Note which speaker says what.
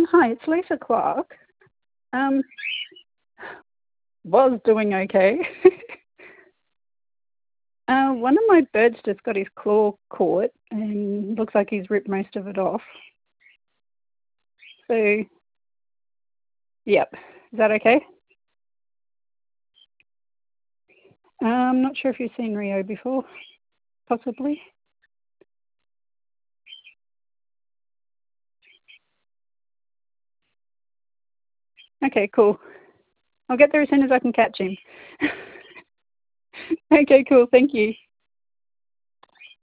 Speaker 1: Hi, it's Lisa Clark. Um, was doing okay. One of my birds just got his claw caught and looks like he's ripped most of it off. So, yep. Is that okay? I'm not sure if you've seen Rio before, possibly. Okay, cool. I'll get there as soon as I can catch him. Okay, cool. Thank you.